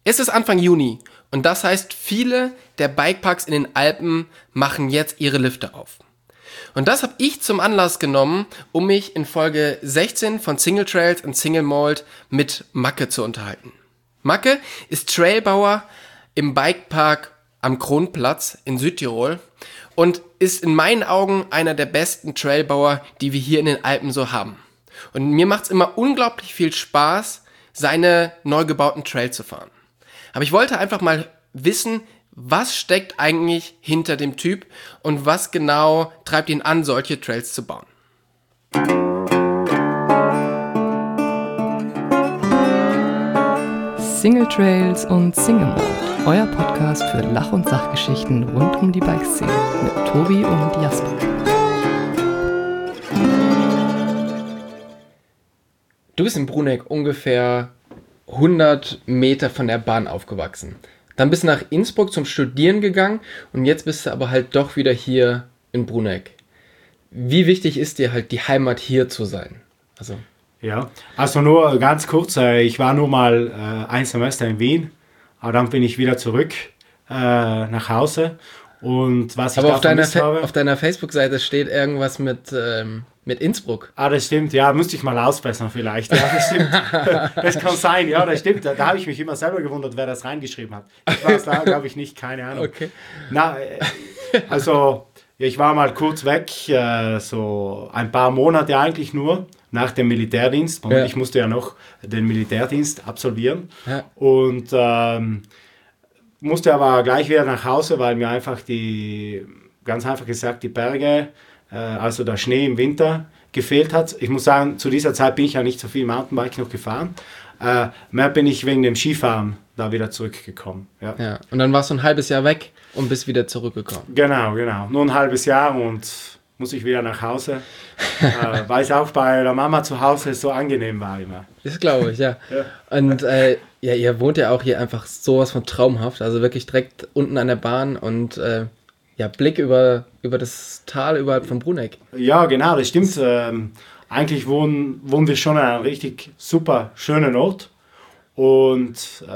Es ist Anfang Juni und das heißt, viele der Bikeparks in den Alpen machen jetzt ihre Lifte auf. Und das habe ich zum Anlass genommen, um mich in Folge 16 von Single Trails und Single Malt mit Macke zu unterhalten. Macke ist Trailbauer im Bikepark am Kronplatz in Südtirol und ist in meinen Augen einer der besten Trailbauer, die wir hier in den Alpen so haben. Und mir macht es immer unglaublich viel Spaß, seine neu gebauten Trails zu fahren. Aber ich wollte einfach mal wissen, was steckt eigentlich hinter dem Typ und was genau treibt ihn an, solche Trails zu bauen. Single Trails und Single Malt, euer Podcast für Lach- und Sachgeschichten rund um die Bikeszene mit Tobi und Jasper. Du bist in Bruneck ungefähr 100 Meter von der Bahn aufgewachsen. Dann bist du nach Innsbruck zum Studieren gegangen und jetzt bist du aber halt doch wieder hier in Bruneck. Wie wichtig ist dir halt die Heimat hier zu sein? Also nur ganz kurz, ich war nur mal ein Semester in Wien, aber dann bin ich wieder zurück nach Hause. Und was ich aber da auf deiner Facebook-Seite steht irgendwas mit Innsbruck. Ah, das stimmt, ja, müsste ich mal ausbessern vielleicht. Ja, das stimmt. Das kann sein, ja, das stimmt. Da habe ich mich immer selber gewundert, wer das reingeschrieben hat. Ich war es da, glaube ich, nicht, keine Ahnung. Okay. Ich war mal kurz weg, so ein paar Monate eigentlich nur, nach dem Militärdienst. Und ich musste ja noch den Militärdienst absolvieren. Ja. Und musste aber gleich wieder nach Hause, weil mir einfach ganz einfach gesagt, die Berge, also der Schnee im Winter gefehlt hat. Ich muss sagen, zu dieser Zeit bin ich ja nicht so viel Mountainbike noch gefahren. Mehr bin ich wegen dem Skifahren da wieder zurückgekommen. Ja. Und dann warst du ein halbes Jahr weg und bist wieder zurückgekommen. Genau. Nur ein halbes Jahr und muss ich wieder nach Hause. Weil es auch bei der Mama zu Hause so angenehm war immer. Das glaube ich, ja. Und ihr wohnt ja auch hier einfach sowas von traumhaft. Also wirklich direkt unten an der Bahn und Blick über das Tal überhalb von Bruneck. Ja, genau, das stimmt. Eigentlich wohnen wir schon an einem richtig super schönen Ort. Und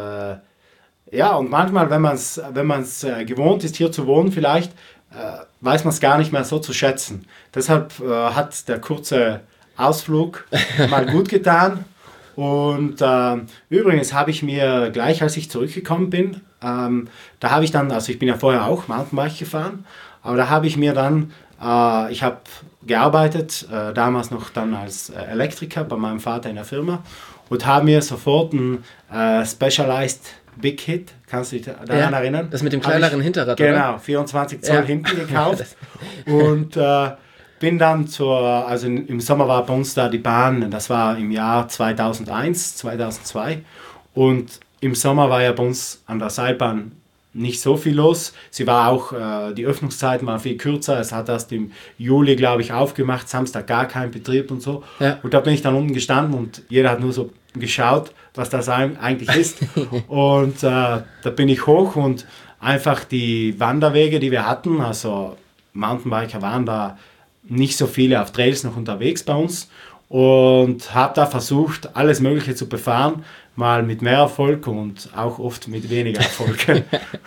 und manchmal, wenn man es gewohnt ist, hier zu wohnen, vielleicht weiß man es gar nicht mehr so zu schätzen. Deshalb hat der kurze Ausflug mal gut getan. Und übrigens habe ich mir gleich, als ich zurückgekommen bin, da habe ich dann, also ich bin ja vorher auch Mountainbike gefahren, aber da habe ich mir dann, ich habe gearbeitet, damals noch dann als Elektriker bei meinem Vater in der Firma und habe mir sofort einen Specialized Big Hit, kannst du dich daran erinnern? Das mit dem kleineren Hinterrad, genau, oder? Genau, 24 Zoll hinten gekauft und bin dann im Sommer war bei uns da die Bahn, das war im Jahr 2001, 2002 und im Sommer war ja bei uns an der Seilbahn nicht so viel los. Sie war auch, die Öffnungszeiten waren viel kürzer, es hat erst im Juli, glaube ich, aufgemacht, Samstag gar kein Betrieb und so. Ja. Und da bin ich dann unten gestanden und jeder hat nur so geschaut, was das eigentlich ist. Und da bin ich hoch und einfach die Wanderwege, die wir hatten, also Mountainbiker waren da nicht so viele auf Trails noch unterwegs bei uns und habe da versucht, alles Mögliche zu befahren, mal mit mehr Erfolg und auch oft mit weniger Erfolg.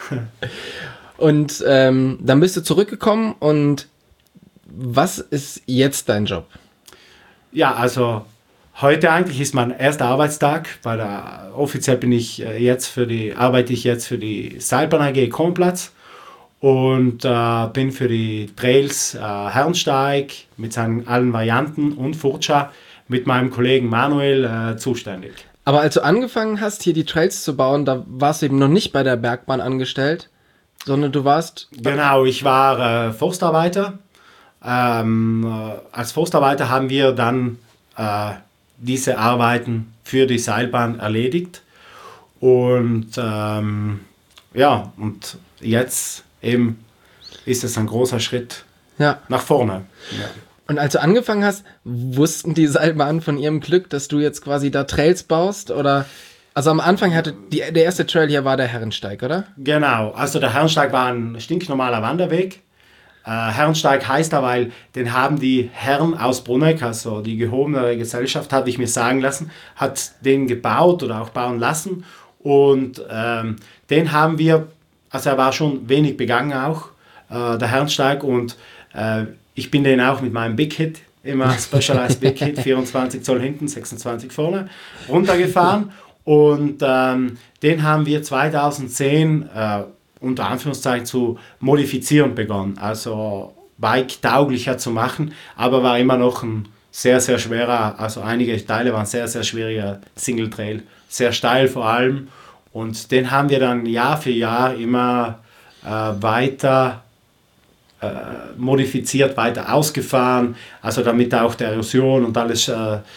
Und dann bist du zurückgekommen und was ist jetzt dein Job? Ja, also heute eigentlich ist mein erster Arbeitstag, weil offiziell arbeite ich jetzt für die Seilbahn AG Kronplatz. Und bin für die Trails Herrensteig mit seinen allen Varianten und Furcha mit meinem Kollegen Manuel zuständig. Aber als du angefangen hast, hier die Trails zu bauen, da warst du eben noch nicht bei der Bergbahn angestellt, sondern du warst... Genau, ich war Forstarbeiter. Als Forstarbeiter haben wir dann diese Arbeiten für die Seilbahn erledigt. Und und jetzt eben ist es ein großer Schritt nach vorne. Ja. Und als du angefangen hast, wussten die Seilbahnen von ihrem Glück, dass du jetzt quasi da Trails baust? Oder? Also am Anfang der erste Trail hier war der Herrensteig, oder? Genau, also der Herrensteig war ein stinknormaler Wanderweg. Herrensteig heißt da, weil den haben die Herren aus Bruneck, also die gehobene Gesellschaft, habe ich mir sagen lassen, hat den gebaut oder auch bauen lassen. Und den haben wir, also er war schon wenig begangen auch, der Herrensteig, und ich bin den auch mit meinem Big Hit, immer Specialized Big Hit, 24 Zoll hinten, 26 vorne, runtergefahren. Und den haben wir 2010 unter Anführungszeichen zu modifizieren begonnen, also bike-tauglicher zu machen, aber war immer noch ein sehr, sehr schwerer, also einige Teile waren sehr, sehr schwieriger Single Trail, sehr steil vor allem, und den haben wir dann Jahr für Jahr immer weiter modifiziert, weiter ausgefahren, also damit auch der Erosion und alles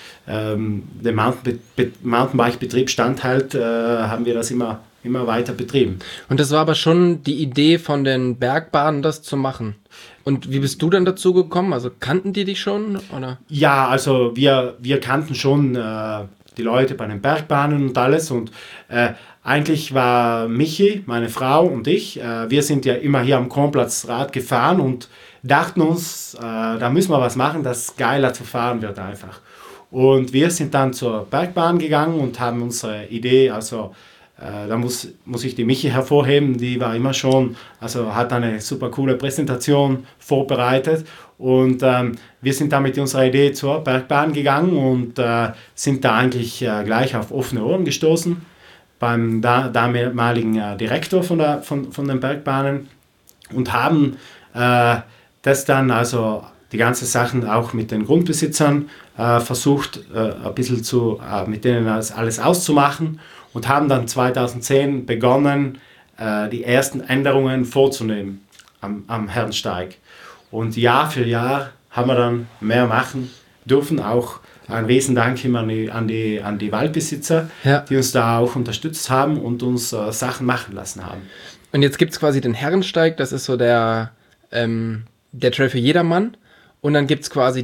dem Mountainbike-Betrieb standhält, haben wir das immer weiter betrieben. Und das war aber schon die Idee von den Bergbahnen, das zu machen. Und wie bist du dann dazu gekommen? Also kannten die dich schon? Oder? Ja, also wir kannten schon die Leute bei den Bergbahnen und alles, und eigentlich war Michi, meine Frau und ich, wir sind ja immer hier am Kronplatz Rad gefahren und dachten uns, da müssen wir was machen, das geiler zu fahren wird einfach. Und wir sind dann zur Bergbahn gegangen und haben unsere Idee, also da muss ich die Michi hervorheben, die war immer schon, also hat eine super coole Präsentation vorbereitet, und wir sind dann mit unserer Idee zur Bergbahn gegangen und sind da eigentlich gleich auf offene Ohren gestoßen beim damaligen Direktor von den Bergbahnen, und haben das dann, also die ganzen Sachen auch mit den Grundbesitzern versucht, ein bisschen mit denen alles auszumachen, und haben dann 2010 begonnen, die ersten Änderungen vorzunehmen am Herrensteig. Und Jahr für Jahr haben wir dann mehr machen dürfen. Auch ein Riesendank immer an die Waldbesitzer, die uns da auch unterstützt haben und uns Sachen machen lassen haben. Und jetzt gibt es quasi den Herrensteig, das ist so der Trail für jedermann. Und dann gibt es quasi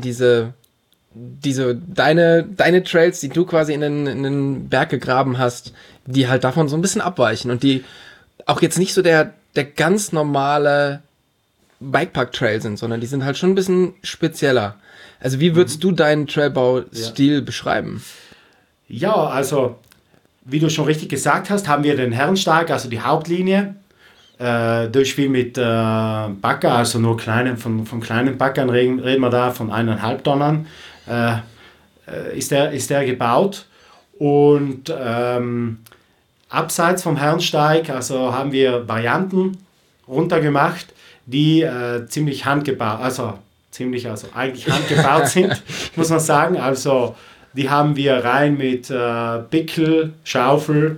deine Trails, die du quasi in den Berg gegraben hast, die halt davon so ein bisschen abweichen und die auch jetzt nicht so der ganz normale Bikepark-Trail sind, sondern die sind halt schon ein bisschen spezieller. Also wie würdest du deinen Trailbaustil beschreiben? Ja, also wie du schon richtig gesagt hast, haben wir den Herrensteig, also die Hauptlinie, durch viel mit Bagger, also nur von kleinen Baggern reden wir da, von 1,5 Tonnen. Ist der gebaut, und abseits vom Herrensteig, also haben wir Varianten runtergemacht, die eigentlich handgebaut sind, muss man sagen. Also die haben wir rein mit Pickel, Schaufel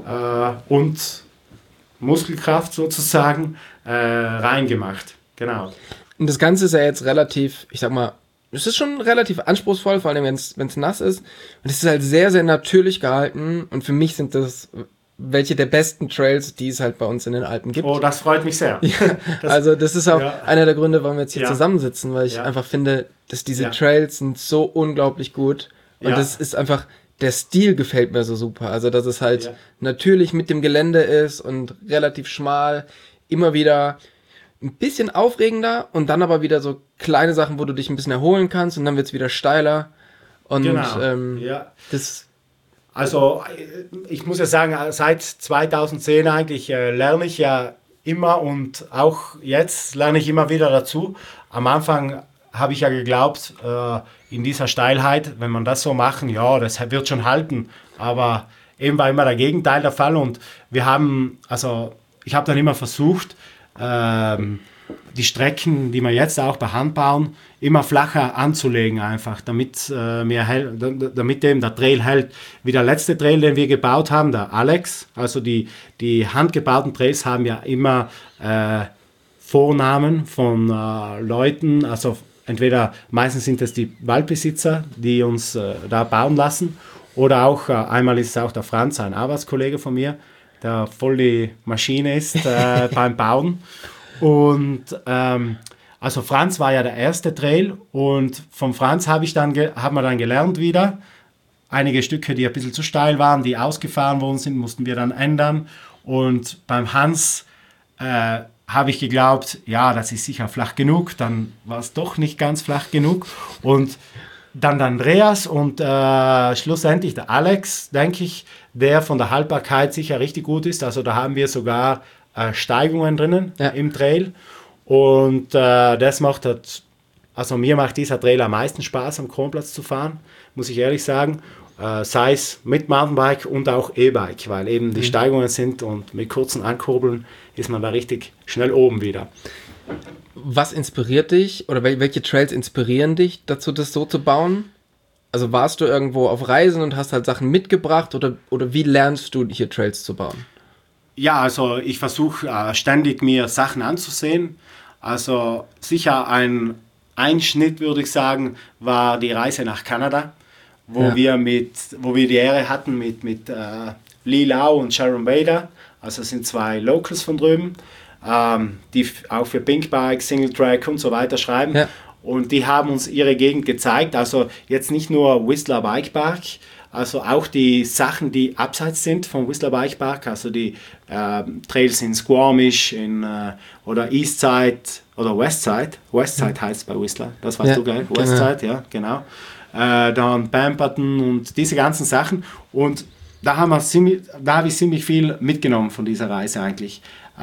und Muskelkraft sozusagen reingemacht. Genau. Und das Ganze ist ja jetzt relativ, ich sag mal, es ist schon relativ anspruchsvoll, vor allem wenn es nass ist. Und es ist halt sehr, sehr natürlich gehalten. Und für mich sind das welche der besten Trails, die es halt bei uns in den Alpen gibt. Oh, das freut mich sehr. Ja, also das ist auch einer der Gründe, warum wir jetzt hier zusammensitzen, weil ich einfach finde, dass diese Trails sind so unglaublich gut. Und das ist einfach, der Stil gefällt mir so super. Also dass es halt natürlich mit dem Gelände ist und relativ schmal, immer wieder ein bisschen aufregender und dann aber wieder so kleine Sachen, wo du dich ein bisschen erholen kannst, und dann wird es wieder steiler. Und das... Also ich muss ja sagen, seit 2010 eigentlich lerne ich ja immer, und auch jetzt lerne ich immer wieder dazu. Am Anfang habe ich ja geglaubt, in dieser Steilheit, wenn man das so machen, ja, das wird schon halten. Aber eben war immer der Gegenteil der Fall, und ich habe dann immer versucht, die Strecken, die wir jetzt auch bei Hand bauen, immer flacher anzulegen einfach, damit eben der Trail hält. Wie der letzte Trail, den wir gebaut haben, der Alex, also die handgebauten Trails haben ja immer Vornamen von Leuten, also entweder meistens sind es die Waldbesitzer, die uns da bauen lassen, oder auch einmal ist es auch der Franz, ein Arbeitskollege von mir, der voll die Maschine ist beim Bauen. Und also Franz war ja der erste Trail, und vom Franz haben wir dann gelernt wieder. Einige Stücke, die ein bisschen zu steil waren, die ausgefahren worden sind, mussten wir dann ändern. Und beim Hans habe ich geglaubt, ja, das ist sicher flach genug. Dann war es doch nicht ganz flach genug. Und Dann der Andreas und schlussendlich der Alex, denke ich, der von der Haltbarkeit sicher richtig gut ist. Also da haben wir sogar Steigungen drinnen im Trail. Und das macht halt, also mir macht dieser Trail am meisten Spaß, am Kronplatz zu fahren, muss ich ehrlich sagen. Sei es mit Mountainbike und auch E-Bike, weil eben die Steigungen sind und mit kurzen Ankurbeln ist man da richtig schnell oben wieder. Was inspiriert dich oder welche Trails inspirieren dich dazu, das so zu bauen? Also warst du irgendwo auf Reisen und hast halt Sachen mitgebracht oder wie lernst du hier Trails zu bauen? Ja, also ich versuche ständig mir Sachen anzusehen. Also sicher ein Einschnitt, würde ich sagen, war die Reise nach Kanada, wo wir die Ehre hatten mit Lee Lau und Sharon Bader. Also das sind 2 Locals von drüben, die auch für Pinkbike, Single Track und so weiter schreiben. Ja. Und die haben uns ihre Gegend gezeigt. Also jetzt nicht nur Whistler Bike Park, also auch die Sachen, die abseits sind vom Whistler Bike Park, also die Trails in Squamish oder Eastside oder Westside. Westside heißt es bei Whistler, das weißt du, gell? Westside, ja, genau. Dann Pemberton und diese ganzen Sachen. Und da habe ich ziemlich viel mitgenommen von dieser Reise eigentlich.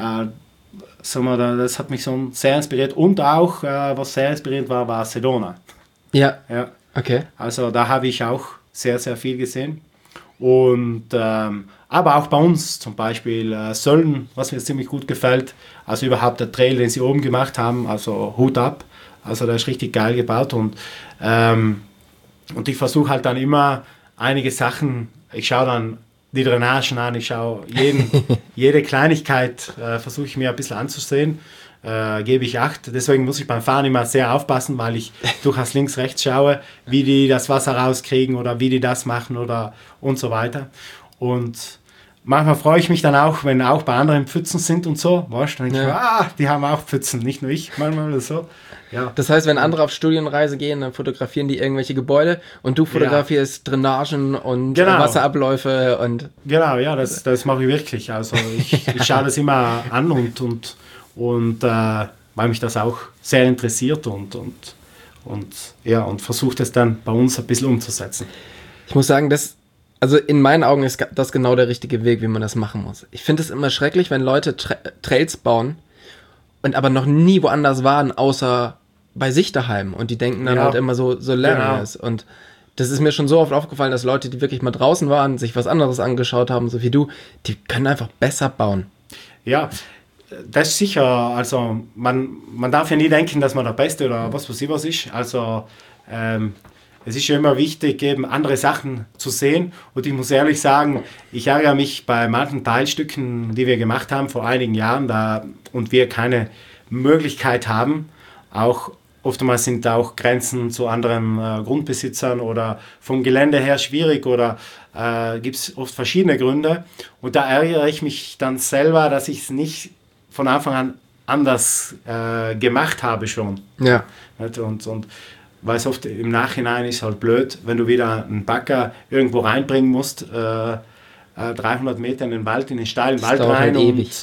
Das hat mich so sehr inspiriert. Und auch, was sehr inspirierend war Sedona. Ja, okay. Also da habe ich auch sehr, sehr viel gesehen. Und aber auch bei uns zum Beispiel Sölden, was mir ziemlich gut gefällt. Also überhaupt der Trail, den sie oben gemacht haben, also Hut ab. Also der ist richtig geil gebaut. Und ich versuche halt dann immer einige Sachen, ich schaue dann die Drainagen an, ich schaue jede Kleinigkeit, versuche ich mir ein bisschen anzusehen, gebe ich Acht. Deswegen muss ich beim Fahren immer sehr aufpassen, weil ich durchaus links, rechts schaue, wie die das Wasser rauskriegen oder wie die das machen oder und so weiter. Und manchmal freue ich mich dann auch, wenn auch bei anderen Pfützen sind und so. Weißt, dann denke ich, die haben auch Pfützen, nicht nur ich, manchmal oder so. Ja. Das heißt, wenn andere auf Studienreise gehen, dann fotografieren die irgendwelche Gebäude und du fotografierst Drainagen und Wasserabläufe und... Genau, ja, das mache ich wirklich. Also ich schaue das immer an und weil mich das auch sehr interessiert und versuche das dann bei uns ein bisschen umzusetzen. Ich muss sagen, also in meinen Augen ist das genau der richtige Weg, wie man das machen muss. Ich finde es immer schrecklich, wenn Leute Trails bauen und aber noch nie woanders waren, außer bei sich daheim. Und die denken dann halt immer so lernen es. Und das ist mir schon so oft aufgefallen, dass Leute, die wirklich mal draußen waren, sich was anderes angeschaut haben, so wie du, die können einfach besser bauen. Ja, das ist sicher. Also man darf ja nie denken, dass man der Beste oder was weiß ich was ist. Also es ist ja immer wichtig, eben andere Sachen zu sehen. Und ich muss ehrlich sagen, ich ärgere mich bei manchen Teilstücken, die wir gemacht haben vor einigen Jahren, und wir keine Möglichkeit haben. Auch oftmals sind da auch Grenzen zu anderen Grundbesitzern oder vom Gelände her schwierig oder gibt es oft verschiedene Gründe. Und da ärgere ich mich dann selber, dass ich es nicht von Anfang an anders gemacht habe schon. Ja. Und weil es oft im Nachhinein ist halt blöd, wenn du wieder einen Bagger irgendwo reinbringen musst, 300 Meter in den Wald, in den steilen Wald rein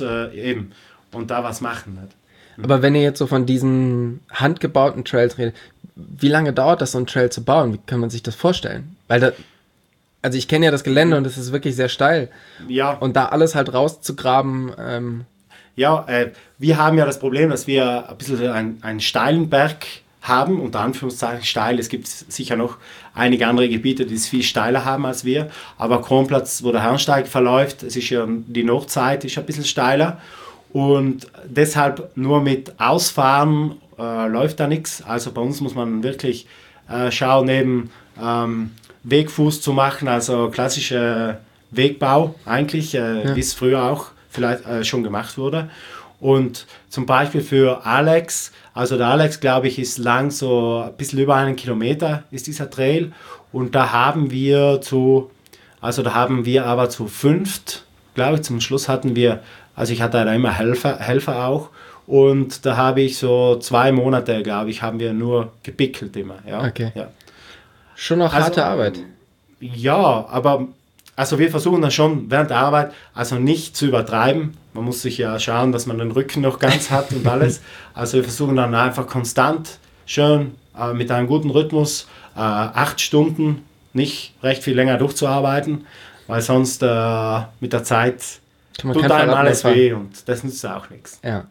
und da was machen. Nicht? Aber wenn ihr jetzt so von diesen handgebauten Trails redet, wie lange dauert das, so einen Trail zu bauen? Wie kann man sich das vorstellen? Weil also ich kenne ja das Gelände und es ist wirklich sehr steil. Ja. Und da alles halt rauszugraben. Wir haben ja das Problem, dass wir ein bisschen einen steilen Berg haben, unter Anführungszeichen steil. Es gibt sicher noch einige andere Gebiete, die es viel steiler haben als wir. Aber Kronplatz, wo der Herrensteig verläuft, es ist ja die Nordseite, ist ein bisschen steiler. Und deshalb nur mit Ausfahren läuft da nichts. Also bei uns muss man wirklich schauen, eben Wegfuß zu machen, also klassischer Wegbau eigentlich, wie es früher auch vielleicht schon gemacht wurde. Und zum Beispiel für Alex, also der Alex, glaube ich, ist lang so ein bisschen über 1 Kilometer ist dieser Trail. Und da haben wir aber zu 5, glaube ich, zum Schluss hatten wir, also ich hatte da immer Helfer auch. Und da habe ich so 2 Monate, glaube ich, haben wir nur gepickelt immer. Ja. Okay. Ja. Schon noch harte Arbeit. Ja, aber also wir versuchen dann schon während der Arbeit, also nicht zu übertreiben. Man muss sich ja schauen, dass man den Rücken noch ganz hat und alles. Also wir versuchen dann einfach konstant schön mit einem guten Rhythmus 8 Stunden nicht recht viel länger durchzuarbeiten, weil sonst mit der Zeit tut einem alles weh und das nützt auch nichts. Ja.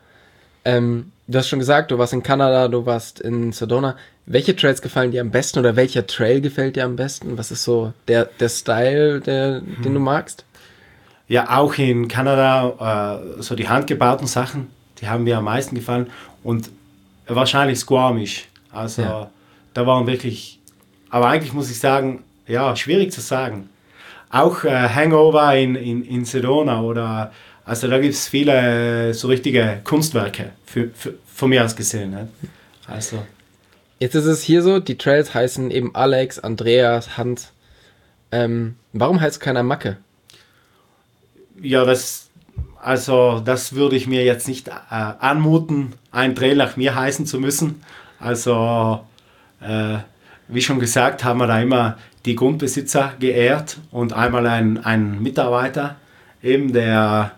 Du hast schon gesagt, du warst in Kanada, du warst in Sedona. Welche Trails gefallen dir am besten oder welcher Trail gefällt dir am besten? Was ist so der Style, den du magst? Ja, auch in Kanada, so die handgebauten Sachen, die haben mir am meisten gefallen. Und wahrscheinlich Squamish. Also da waren wirklich, aber eigentlich muss ich sagen, ja, schwierig zu sagen. Auch Hangover in Sedona oder, also da gibt es viele so richtige Kunstwerke, von mir aus gesehen. Ne? Also. Jetzt ist es hier so, die Trails heißen eben Alex, Andreas, Hans. Warum heißt keiner Macke? Ja, das würde ich mir jetzt nicht anmuten, einen Trail nach mir heißen zu müssen. Also, wie schon gesagt, haben wir da immer die Grundbesitzer geehrt und einmal einen Mitarbeiter, eben der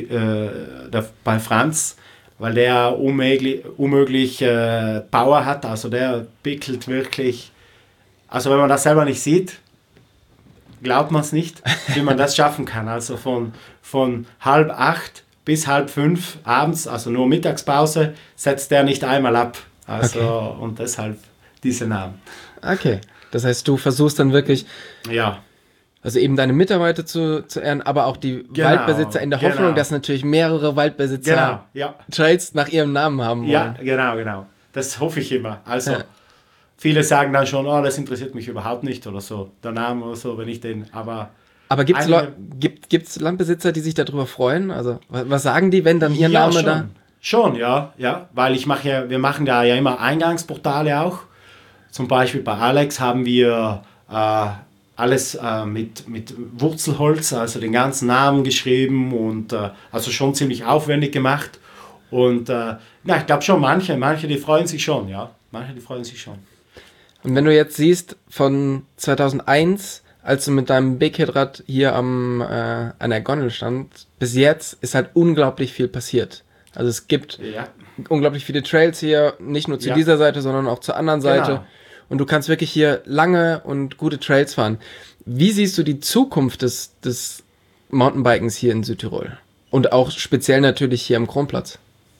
bei Franz, weil der unmöglich Power hat, also der pickelt wirklich, also wenn man das selber nicht sieht, glaubt man es nicht, wie man das schaffen kann. Also von 7:30 bis 5:30 abends, also nur Mittagspause, setzt der nicht einmal ab. Also und deshalb diese Namen. Okay, das heißt, du versuchst dann wirklich, ja, also eben deine Mitarbeiter zu ehren, aber auch die Waldbesitzer in der Hoffnung, dass natürlich mehrere Waldbesitzer Trails nach ihrem Namen haben wollen. Ja, genau. Das hoffe ich immer. Also viele sagen dann schon, das interessiert mich überhaupt nicht oder so, der Name oder so, wenn ich den, aber gibt's Landbesitzer, die sich darüber freuen? Also was sagen die, wenn dann ihr Name schon, da? Schon, ja, weil wir machen da ja immer Eingangsportale auch. Zum Beispiel bei Alex haben wir alles mit Wurzelholz, also den ganzen Namen geschrieben und also schon ziemlich aufwendig gemacht. Und ich glaube schon, manche, die freuen sich schon, ja. Manche, die freuen sich schon. Und wenn du jetzt siehst, von 2001, als du mit deinem Big Hit Rad hier an der Gondel stand, bis jetzt ist halt unglaublich viel passiert. Also es gibt unglaublich viele Trails hier, nicht nur zu dieser Seite, sondern auch zur anderen Seite. Genau. Und du kannst wirklich hier lange und gute Trails fahren. Wie siehst du die Zukunft des Mountainbikens hier in Südtirol? Und auch speziell natürlich hier am Kronplatz?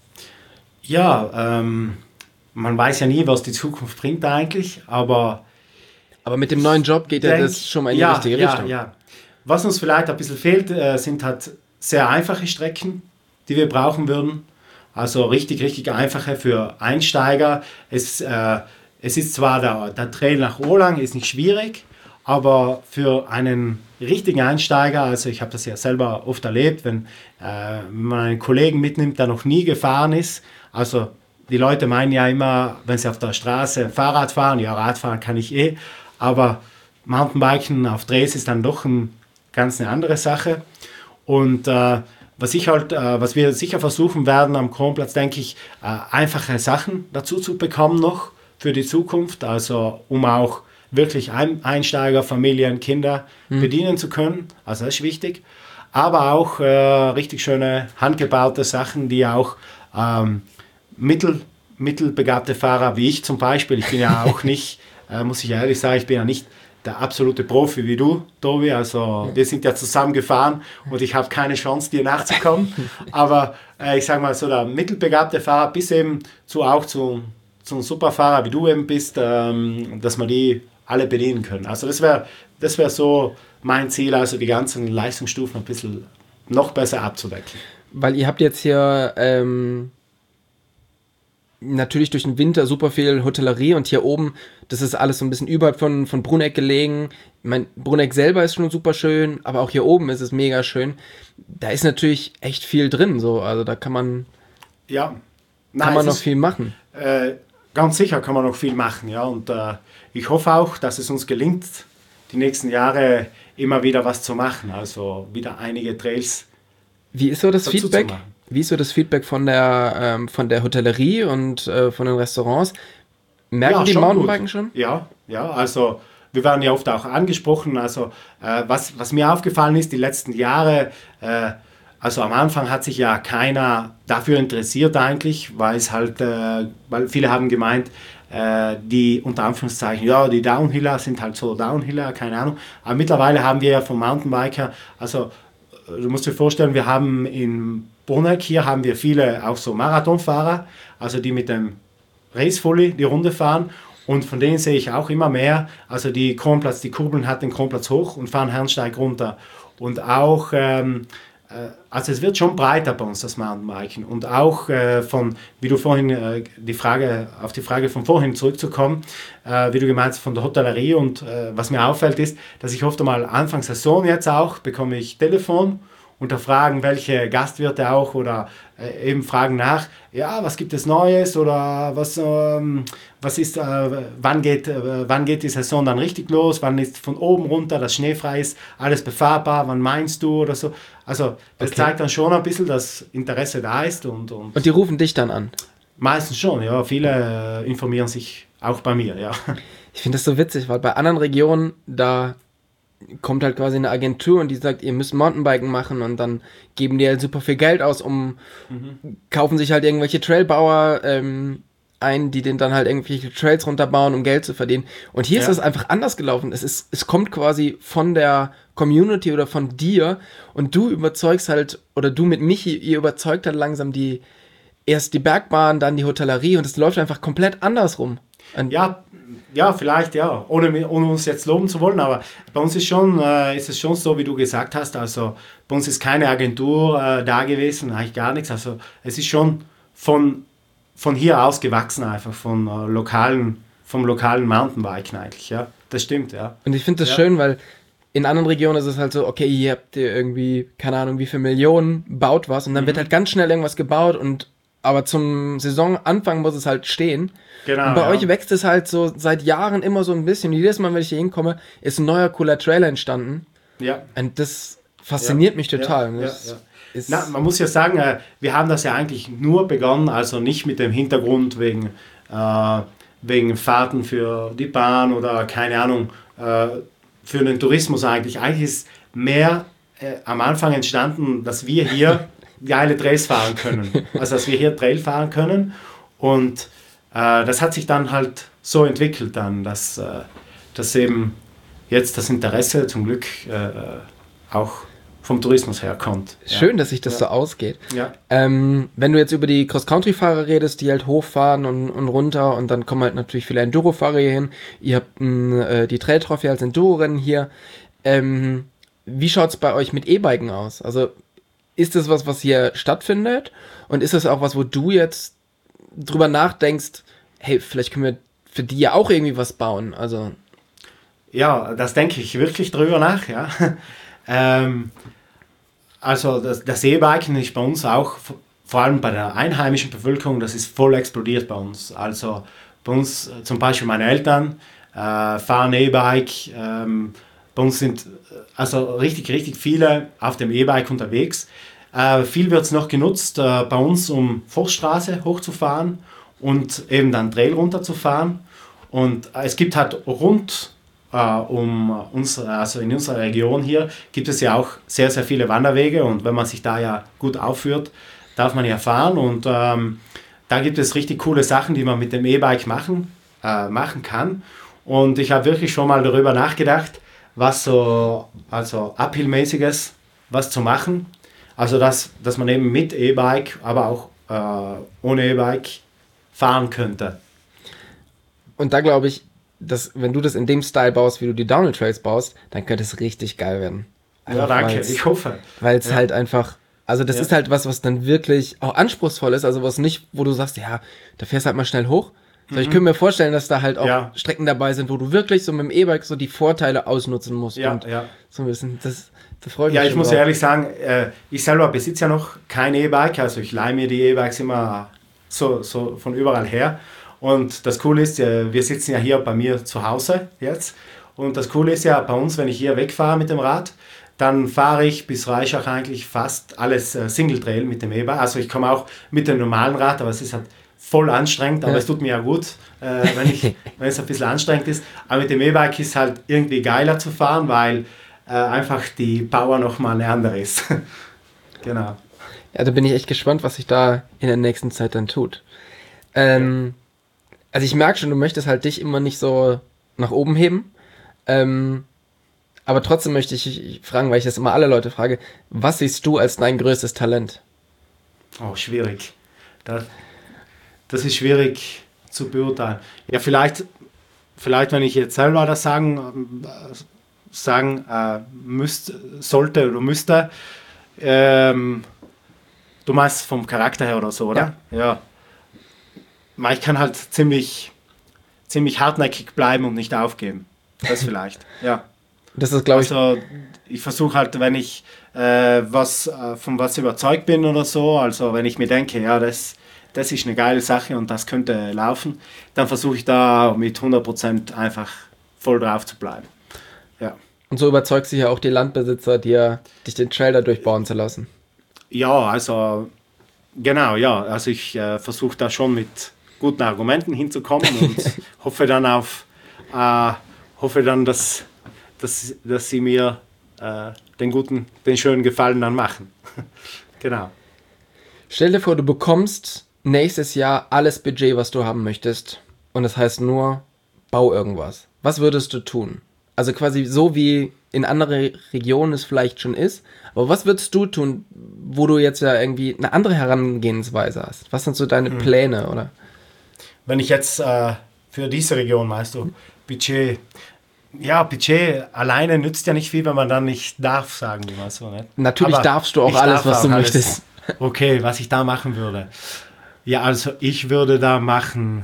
Ja, man weiß ja nie, was die Zukunft bringt eigentlich, aber mit dem neuen Job geht das schon mal in die richtige Richtung. Ja. Was uns vielleicht ein bisschen fehlt, sind halt sehr einfache Strecken, die wir brauchen würden. Also richtig einfache für Einsteiger. Es ist zwar der Trail nach Olang ist nicht schwierig, aber für einen richtigen Einsteiger, also ich habe das ja selber oft erlebt, wenn man einen Kollegen mitnimmt, der noch nie gefahren ist, also die Leute meinen ja immer, wenn sie auf der Straße Fahrrad fahren, ja, Radfahren kann ich aber Mountainbiken auf Trails ist dann doch ganz eine andere Sache. Und was wir sicher versuchen werden am Kronplatz, denke ich, einfache Sachen dazu zu bekommen noch für die Zukunft, also um auch wirklich Einsteiger, Familien, Kinder bedienen zu können, also das ist wichtig, aber auch richtig schöne handgebaute Sachen, die auch mittelbegabte Fahrer wie ich zum Beispiel, ich bin ja auch nicht, muss ich ehrlich sagen, ich bin ja nicht der absolute Profi wie du, Tobi, also wir sind ja zusammen gefahren und ich habe keine Chance, dir nachzukommen, aber ich sage mal so, der mittelbegabte Fahrer bis eben zu einem Superfahrer wie du eben bist, dass wir die alle bedienen können. Also das wär so mein Ziel, also die ganzen Leistungsstufen ein bisschen noch besser abzudecken. Weil ihr habt jetzt hier natürlich durch den Winter super viel Hotellerie und hier oben, das ist alles so ein bisschen überhalb von Bruneck gelegen. Ich meine, Bruneck selber ist schon super schön, aber auch hier oben ist es mega schön. Da ist natürlich echt viel drin, so, also da kann man noch viel machen. Ganz sicher kann man noch viel machen, ja, und ich hoffe auch, dass es uns gelingt, die nächsten Jahre immer wieder was zu machen, also wieder einige Trails. Wie ist so das Feedback? Wie ist so das Feedback von der Hotellerie und von den Restaurants? Merken die Mountainbiken schon? Ja, also wir werden ja oft auch angesprochen. Also was mir aufgefallen ist, die letzten Jahre, also am Anfang hat sich ja keiner dafür interessiert eigentlich, weil viele haben gemeint, die unter Anführungszeichen, ja, die Downhiller sind halt so Downhiller, keine Ahnung. Aber mittlerweile haben wir ja vom Mountainbiker, also du musst dir vorstellen, wir haben in Bruneck hier haben wir viele auch so Marathonfahrer, also die mit dem Racefully die Runde fahren. Und von denen sehe ich auch immer mehr, also die Kronplatz, die kurbeln halt den Kronplatz hoch und fahren Herrensteig runter. Und auch, also es wird schon breiter bei uns, das Mountainbiken. Und auch wie du vorhin, auf die Frage von vorhin zurückzukommen, wie du gemeint hast, von der Hotellerie. Und was mir auffällt ist, dass ich oft einmal Anfang Saison jetzt auch, bekomme ich Telefon und da fragen welche Gastwirte auch oder eben fragen nach, ja, was gibt es Neues oder was ist, wann geht die Saison dann richtig los, wann ist von oben runter, das schneefrei ist, alles befahrbar, wann meinst du oder so. Also das zeigt dann schon ein bisschen, dass Interesse da ist. Und die rufen dich dann an? Meistens schon, ja. Viele informieren sich auch bei mir, ja. Ich finde das so witzig, weil bei anderen Regionen, da kommt halt quasi eine Agentur und die sagt, ihr müsst Mountainbiken machen und dann geben die halt super viel Geld aus, kaufen sich halt irgendwelche Trailbauer ein, die den dann halt irgendwelche Trails runterbauen, um Geld zu verdienen. Und hier ist das einfach anders gelaufen. Es kommt quasi von der Community oder von dir und du überzeugst halt, oder du mit Michi, ihr überzeugt halt langsam erst die Bergbahn, dann die Hotellerie und es läuft einfach komplett andersrum. Ja, vielleicht, ja, ohne uns jetzt loben zu wollen, aber bei uns ist es schon so, wie du gesagt hast, also bei uns ist keine Agentur da gewesen, eigentlich gar nichts, also es ist schon von hier aus gewachsen einfach, vom lokalen Mountainbiken eigentlich, ja, das stimmt, ja. Und ich finde das schön, weil in anderen Regionen ist es halt so, okay, hier habt ihr irgendwie, keine Ahnung, wie viele Millionen, baut was und dann wird halt ganz schnell irgendwas gebaut aber zum Saisonanfang muss es halt stehen. Genau, und bei euch wächst es halt so seit Jahren immer so ein bisschen. Jedes Mal, wenn ich hier hinkomme, ist ein neuer, cooler Trailer entstanden. Ja. Und das fasziniert mich total. Na, man muss ja sagen, wir haben das ja eigentlich nur begonnen, also nicht mit dem Hintergrund wegen Fahrten für die Bahn oder keine Ahnung, für den Tourismus eigentlich. Eigentlich ist mehr am Anfang entstanden, dass wir hier geile Trails fahren können. Also, dass wir hier Trail fahren können. Und das hat sich dann halt so entwickelt, dann, dass eben jetzt das Interesse zum Glück auch vom Tourismus herkommt. Schön, dass sich das so ausgeht. Ja. Wenn du jetzt über die Cross-Country-Fahrer redest, die halt hochfahren und runter und dann kommen halt natürlich viele Enduro-Fahrer hier hin. Ihr habt die Trail-Trophy als Enduro-Rennen hier. Wie schaut es bei euch mit E-Biken aus? Also ist das was hier stattfindet? Und ist das auch was, wo du jetzt drüber nachdenkst, hey, vielleicht können wir für die ja auch irgendwie was bauen? Also ja, das denke ich wirklich drüber nach, ja. Also das E-Biken ist bei uns auch, vor allem bei der einheimischen Bevölkerung, das ist voll explodiert bei uns. Also bei uns zum Beispiel meine Eltern fahren E-Bike, bei uns sind also richtig viele auf dem E-Bike unterwegs. Viel wird es noch genutzt bei uns, um Forststraße hochzufahren und eben dann Trail runterzufahren. Und es gibt halt rund um uns, also in unserer Region hier, gibt es ja auch sehr viele Wanderwege. Und wenn man sich da ja gut aufführt, darf man ja fahren. Und da gibt es richtig coole Sachen, die man mit dem E-Bike machen kann. Und ich habe wirklich schon mal darüber nachgedacht, was so, also Uphill-mäßiges, was zu machen. Also dass man eben mit E-Bike, aber auch ohne E-Bike fahren könnte. Und da glaube ich, dass wenn du das in dem Style baust, wie du die Downhill Trails baust, dann könnte es richtig geil werden. Einfach ja, danke, ich hoffe. Weil es halt einfach, also das ist halt was dann wirklich auch anspruchsvoll ist, also was nicht, wo du sagst, ja, da fährst du halt mal schnell hoch. So, ich könnte mir vorstellen, dass da halt auch Strecken dabei sind, wo du wirklich so mit dem E-Bike so die Vorteile ausnutzen musst. Ja, und so ein bisschen, das freut mich. Ja, ich muss ehrlich sagen, ich selber besitze ja noch kein E-Bike, also ich leihe mir die E-Bikes immer so von überall her. Und das Coole ist, wir sitzen ja hier bei mir zu Hause jetzt. Und das Coole ist ja bei uns, wenn ich hier wegfahre mit dem Rad, dann fahre ich bis Reichach eigentlich fast alles Single-Trail mit dem E-Bike. Also ich komme auch mit dem normalen Rad, aber es ist halt voll anstrengend, aber es tut mir ja gut, wenn es ein bisschen anstrengend ist. Aber mit dem E-Bike ist halt irgendwie geiler zu fahren, weil einfach die Power nochmal eine andere ist. Genau. Ja, da bin ich echt gespannt, was sich da in der nächsten Zeit dann tut. Also ich merke schon, du möchtest halt dich immer nicht so nach oben heben. Aber trotzdem möchte ich fragen, weil ich das immer alle Leute frage, was siehst du als dein größtes Talent? Oh, schwierig. Das ist schwierig zu beurteilen. Ja, vielleicht, wenn ich jetzt selber das sagen sollte oder müsste, du meinst vom Charakter her oder so, oder? Ja. Ich kann halt ziemlich hartnäckig bleiben und nicht aufgeben. Das vielleicht, ja. Das ist, glaube ich... Also, ich versuche halt, wenn ich von was überzeugt bin oder so, also wenn ich mir denke, ja, das ist eine geile Sache und das könnte laufen, dann versuche ich da mit 100% einfach voll drauf zu bleiben. Ja. Und so überzeugst du ja auch die Landbesitzer, dich den Trailer durchbauen zu lassen. Ja, also genau, ja. Also ich versuche da schon mit guten Argumenten hinzukommen und hoffe dann, dass sie mir den schönen Gefallen dann machen. Genau. Stell dir vor, du bekommst nächstes Jahr alles Budget, was du haben möchtest. Und das heißt nur, bau irgendwas. Was würdest du tun? Also quasi so wie in andere Regionen es vielleicht schon ist. Aber was würdest du tun, wo du jetzt ja irgendwie eine andere Herangehensweise hast? Was sind so deine Pläne, oder? Wenn ich jetzt für diese Region, meinst du, Budget alleine nützt ja nicht viel, wenn man dann nicht darf, sagen die mal so. Nicht? Natürlich aber darfst du auch alles, was du möchtest. Okay, was ich da machen würde. Ja, also ich würde da machen,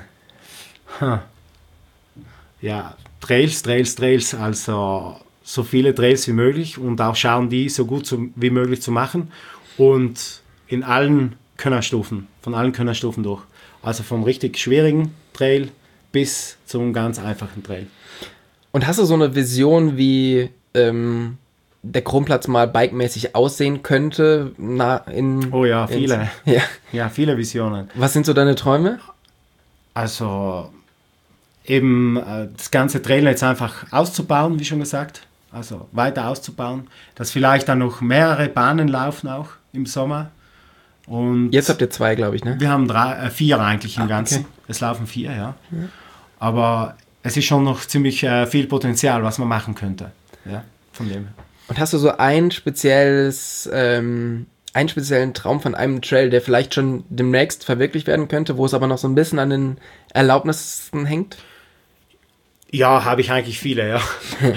Trails, also so viele Trails wie möglich und auch schauen, die so gut wie möglich zu machen und in allen Könnerstufen, von allen Könnerstufen durch. Also vom richtig schwierigen Trail bis zum ganz einfachen Trail. Und hast du so eine Vision, wie der Krumplatz mal bikemäßig aussehen könnte? Oh ja, viele. Ja, viele Visionen. Was sind so deine Träume? Also eben das ganze Trailnetz einfach auszubauen, wie schon gesagt. Also weiter auszubauen. Dass vielleicht dann noch mehrere Bahnen laufen auch im Sommer. Und jetzt habt ihr 2, glaube ich, ne? Wir haben 4 eigentlich im Ganzen. Okay. Es laufen 4, ja. Aber es ist schon noch ziemlich viel Potenzial, was man machen könnte. Ja, von dem her. Und hast du so einen speziellen Traum von einem Trail, der vielleicht schon demnächst verwirklicht werden könnte, wo es aber noch so ein bisschen an den Erlaubnissen hängt? Ja, habe ich eigentlich viele, ja.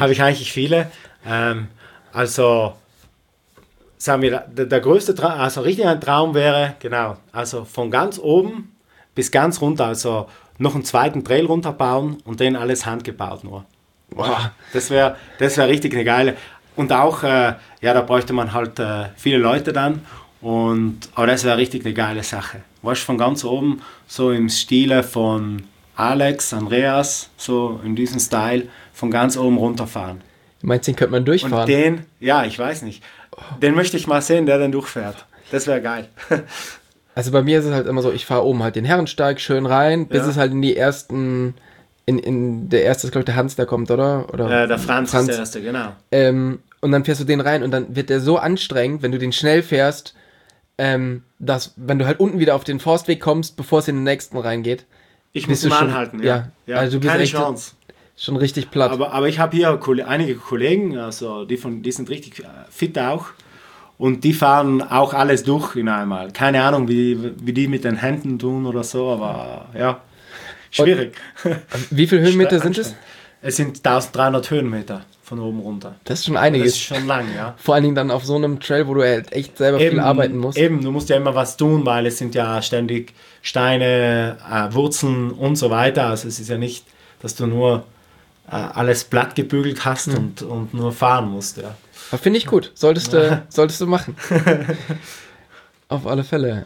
Also, sagen wir, der größte Traum, also richtig ein Traum wäre, genau, also von ganz oben bis ganz runter, also noch einen zweiten Trail runterbauen und den alles handgebaut nur. Wow. Das wäre richtig eine geile. Und auch, da bräuchte man halt viele Leute dann. Aber das wäre richtig eine geile Sache. Weißt du, von ganz oben, so im Stile von Alex, Andreas, so in diesem Style, von ganz oben runterfahren. Du meinst, den könnte man durchfahren? Und ich weiß nicht. Den möchte ich mal sehen, der dann durchfährt. Das wäre geil. Also bei mir ist es halt immer so, ich fahre oben halt den Herrensteig schön rein, bis es halt in die ersten, der erste ist, glaube ich, der Hans, der kommt, oder? Der Franz ist der erste, genau. Und dann fährst du den rein und dann wird der so anstrengend, wenn du den schnell fährst, dass, wenn du halt unten wieder auf den Forstweg kommst, bevor es in den nächsten reingeht. Ich muss mal anhalten, ja. Also du bist keine echt Chance. Schon richtig platt. Aber ich habe hier einige Kollegen, also die sind richtig fit auch. Und die fahren auch alles durch in einmal. Keine Ahnung, wie die mit den Händen tun oder so, aber ja, schwierig. Und wie viele Höhenmeter sind es? Es sind 1300 Höhenmeter von oben runter. Das ist schon einiges. Das ist schon lang, ja. Vor allen Dingen dann auf so einem Trail, wo du halt echt selber viel arbeiten musst. Eben, du musst ja immer was tun, weil es sind ja ständig Steine, Wurzeln und so weiter. Also es ist ja nicht, dass du nur alles platt gebügelt hast und nur fahren musst, ja. Aber finde ich gut. Solltest du machen. Auf alle Fälle.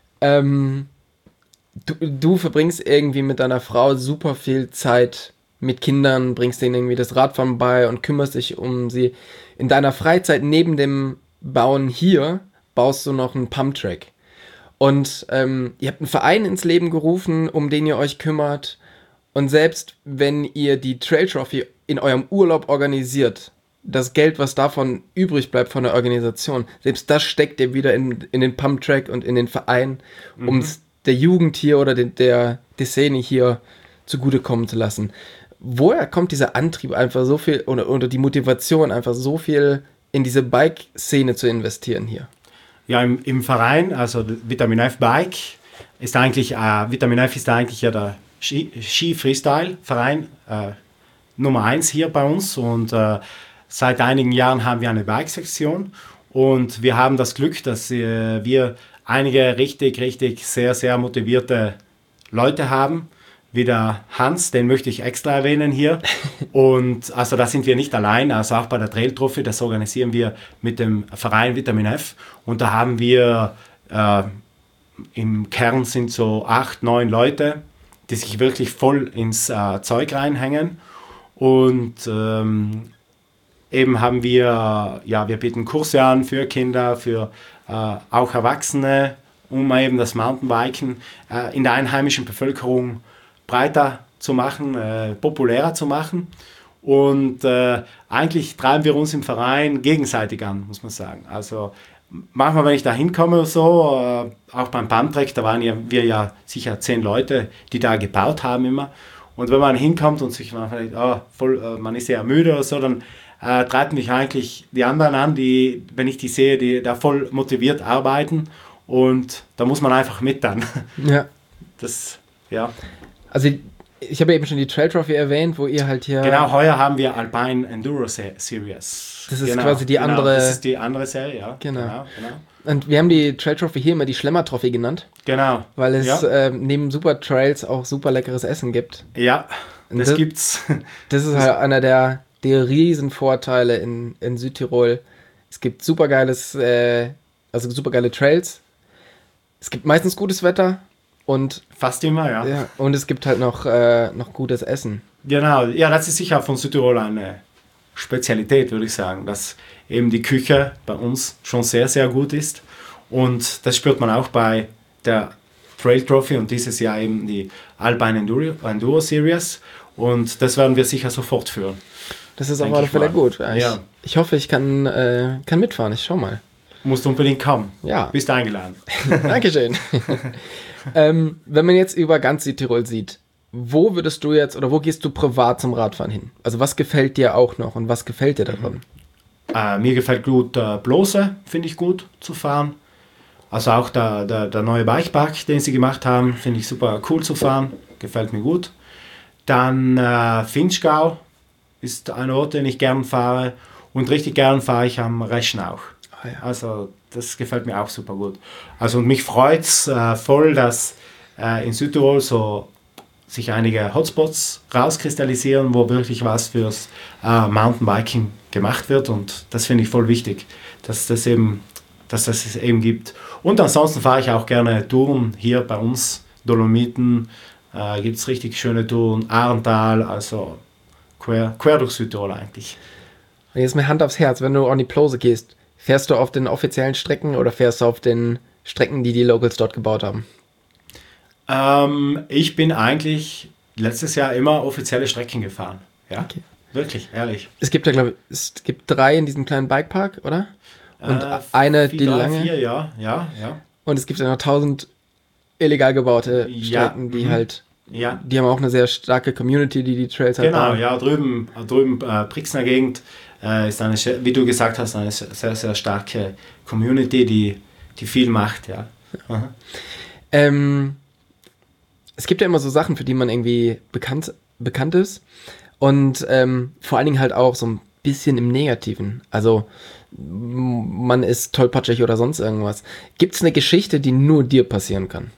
Du verbringst irgendwie mit deiner Frau super viel Zeit mit Kindern, bringst denen irgendwie das Radfahren bei und kümmerst dich um sie. In deiner Freizeit neben dem Bauen hier baust du noch einen Pumptrack. Und ihr habt einen Verein ins Leben gerufen, um den ihr euch kümmert. Und selbst wenn ihr die Trail Trophy in eurem Urlaub organisiert, das Geld, was davon übrig bleibt von der Organisation, selbst das steckt ihr wieder in den Pumptrack und in den Verein, um es der Jugend hier oder der Szene hier zugutekommen zu lassen. Woher kommt dieser Antrieb, einfach so viel, oder die Motivation, einfach so viel in diese Bike-Szene zu investieren hier? Ja, im Verein, also Vitamin F Bike, ist eigentlich, Vitamin F ist eigentlich ja der Ski-Freestyle-Verein Nummer 1 hier bei uns, und seit einigen Jahren haben wir eine Bike-Sektion, und wir haben das Glück, dass wir einige richtig sehr, sehr motivierte Leute haben, wie der Hans, den möchte ich extra erwähnen hier. Und also da sind wir nicht allein, also auch bei der Trail Trophy, das organisieren wir mit dem Verein Vitamin F. Und da haben wir, im Kern sind so 8, 9 Leute, die sich wirklich voll ins Zeug reinhängen. Und eben haben wir, ja, wir bieten Kurse an für Kinder, für auch Erwachsene, um eben das Mountainbiken in der einheimischen Bevölkerung breiter zu machen, populärer zu machen. Und eigentlich treiben wir uns im Verein gegenseitig an, muss man sagen. Also manchmal, wenn ich da hinkomme oder so, auch beim Pumptrack, da waren wir ja sicher 10 Leute, die da gebaut haben immer. Und wenn man hinkommt und sich vielleicht, man ist ja müde oder so, dann treibt mich eigentlich die anderen an, die, wenn ich die sehe, die da voll motiviert arbeiten. Und da muss man einfach mit dann. Ja. Das, ja. Also ich habe eben schon die Trail Trophy erwähnt, wo ihr halt hier... Genau, heuer haben wir Alpine Enduro Series. Das ist quasi die andere... Das ist die andere Serie, ja. Genau. Und wir haben die Trail Trophy hier immer die Schlemmer Trophy genannt. Genau. Weil es neben super Trails auch super leckeres Essen gibt. Ja, das gibt's. Das ist halt einer der riesen Vorteile in Südtirol. Es gibt super geile Trails. Es gibt meistens gutes Wetter. Und fast immer, ja. Und es gibt halt noch gutes Essen. Genau, ja, das ist sicher von Südtirol eine Spezialität, würde ich sagen, dass eben die Küche bei uns schon sehr, sehr gut ist. Und das spürt man auch bei der Trail Trophy und dieses Jahr eben die Alpine Enduro Series. Und das werden wir sicher so fortführen. Das ist auf alle Fälle gut. Ja. Ich hoffe, ich kann mitfahren. Ich schau mal. Musst unbedingt kommen. Ja. Bist eingeladen. Dankeschön. Wenn man jetzt über ganz Südtirol sieht, wo würdest du jetzt oder wo gehst du privat zum Radfahren hin? Also was gefällt dir auch noch und was gefällt dir davon? Mir gefällt gut Blose, finde ich gut zu fahren. Also auch der neue Bikepark, den sie gemacht haben, finde ich super cool zu fahren. Gefällt mir gut. Dann Vinschgau ist ein Ort, den ich gern fahre. Und richtig gern fahre ich am Reschnauch. Ah, ja. Also das gefällt mir auch super gut. Also und mich freut es voll, dass in Südtirol so sich einige Hotspots rauskristallisieren, wo wirklich was fürs Mountainbiking gemacht wird. Und das finde ich voll wichtig, dass das eben gibt. Und ansonsten fahre ich auch gerne Touren hier bei uns, Dolomiten, gibt es richtig schöne Touren, Ahrental, also quer durch Südtirol eigentlich. Und jetzt mit Hand aufs Herz, wenn du an die Plose gehst, fährst du auf den offiziellen Strecken oder fährst du auf den Strecken, die Locals dort gebaut haben? Ich bin eigentlich letztes Jahr immer offizielle Strecken gefahren. Ja, okay. Wirklich, ehrlich. Es gibt ja, glaube ich, 3 in diesem kleinen Bikepark, oder? Und eine, die lange. 4, ja. Und es gibt ja noch 1000 illegal gebaute Strecken, die halt, die haben auch eine sehr starke Community, die Trails halt bauen. Genau, ja, drüben Brixner Gegend ist eine, wie du gesagt hast, eine sehr, sehr starke Community, die viel macht, ja. Es gibt ja immer so Sachen, für die man irgendwie bekannt ist und vor allen Dingen halt auch so ein bisschen im Negativen. Also man ist tollpatschig oder sonst irgendwas. Gibt es eine Geschichte, die nur dir passieren kann?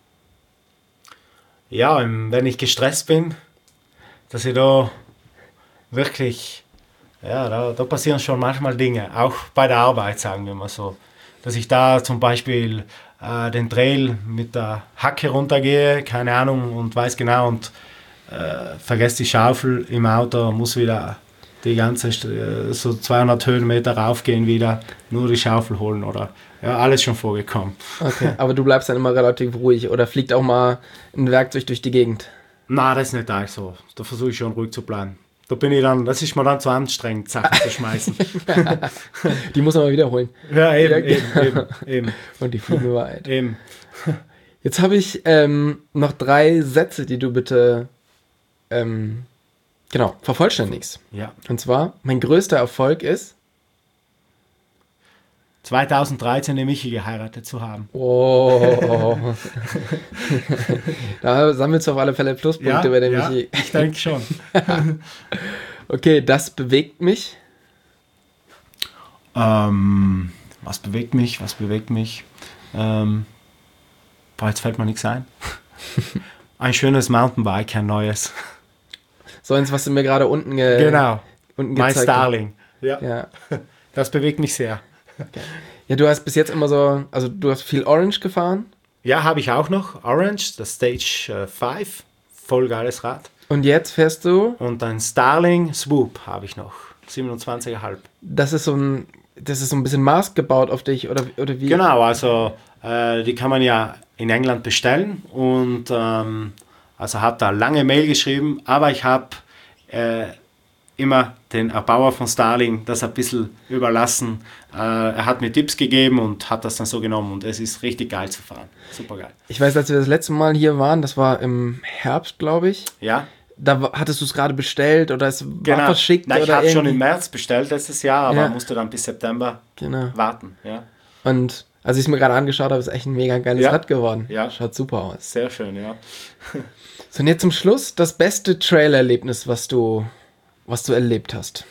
Ja, wenn ich gestresst bin, dass ich da wirklich, ja, da passieren schon manchmal Dinge, auch bei der Arbeit, sagen wir mal so. Dass ich da zum Beispiel den Trail mit der Hacke runtergehe, keine Ahnung, und weiß genau, und vergesse die Schaufel im Auto, muss wieder die ganze, so 200 Höhenmeter raufgehen wieder, nur die Schaufel holen oder, ja, alles schon vorgekommen. Okay, aber du bleibst dann immer relativ ruhig oder fliegt auch mal ein Werkzeug durch die Gegend? Na, das ist nicht so. Da versuche ich schon ruhig zu bleiben. Da bin ich dann, das ist mir dann zu anstrengend, Sachen zu schmeißen. Die muss man mal wiederholen. Ja, eben. Und die fliegen nur weit. Eben. Jetzt habe ich noch 3 Sätze, die du bitte vervollständigst. Ja. Und zwar, mein größter Erfolg ist... 2013 den Michi geheiratet zu haben. Oh. Da sammelst du auf alle Fälle Pluspunkte bei dem Michi. Ich denke schon. Okay, das bewegt mich. Was bewegt mich? Jetzt fällt mir nichts ein. Ein schönes Mountainbike, ein neues. So eins, was du mir gerade unten Genau. unten Mein gezeigt hast. Starling. Ja. Das bewegt mich sehr. Ja, du hast bis jetzt immer so, also du hast viel Orange gefahren. Ja, habe ich auch noch. Orange, das Stage 5. Voll geiles Rad. Und jetzt fährst du... Und ein Starling Swoop habe ich noch. 27,5. Das ist so ein bisschen maßgebaut auf dich, oder wie? Genau, also die kann man ja in England bestellen. Und also habe da lange Mail geschrieben, aber ich habe immer den Erbauer von Starling das ein bisschen überlassen. Er hat mir Tipps gegeben und hat das dann so genommen und es ist richtig geil zu fahren. Super geil. Ich weiß, als wir das letzte Mal hier waren, das war im Herbst, glaube ich. Ja. Da hattest du es gerade bestellt oder es war Genau. verschickt? Nein, ich oder habe schon irgendwie? im März bestellt letztes Jahr, aber Ja. musste dann bis September warten. Ja. Und als ich es mir gerade angeschaut habe, ist echt ein mega geiles Rad geworden. Ja. Schaut super aus. Sehr schön, ja. So, und jetzt zum Schluss das beste Trail-Erlebnis, was du erlebt hast.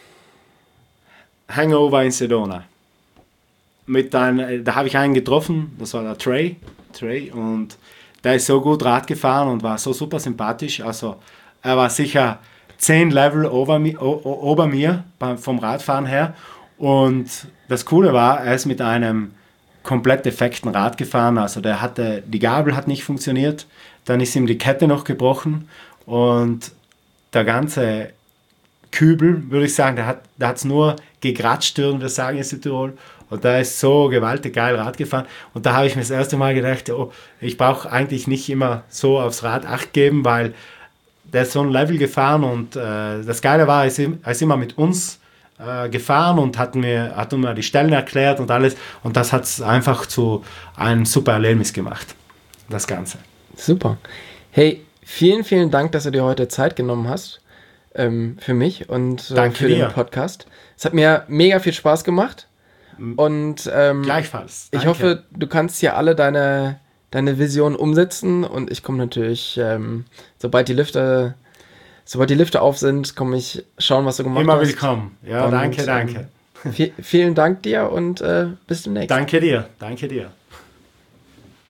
Hangover in Sedona. Da habe ich einen getroffen, das war der Trey, und der ist so gut Rad gefahren und war so super sympathisch. Also er war sicher 10 Level ober mir vom Radfahren her. Und das Coole war, er ist mit einem komplett defekten Rad gefahren. Also die Gabel hat nicht funktioniert, dann ist ihm die Kette noch gebrochen und der ganze Kübel, würde ich sagen, der hat es nur gegratscht, würden wir sagen in Südtirol. Und da ist so gewaltig geil Rad gefahren. Und da habe ich mir das erste Mal gedacht, oh, ich brauche eigentlich nicht immer so aufs Rad Acht geben, weil der ist so ein Level gefahren. Und das Geile war, er ist immer mit uns gefahren und hat mir die Stellen erklärt und alles. Und das hat es einfach zu einem super Erlebnis gemacht, das Ganze. Super. Hey, vielen, vielen Dank, dass du dir heute Zeit genommen hast für mich und für den Podcast. Es hat mir mega viel Spaß gemacht. Und gleichfalls. Danke. Ich hoffe, du kannst hier alle deine Vision umsetzen und ich komme natürlich, sobald die Lifte auf sind, komme ich schauen, was du gemacht hast. Immer willkommen. Ja, und, danke. Vielen Dank dir und bis demnächst. Danke dir.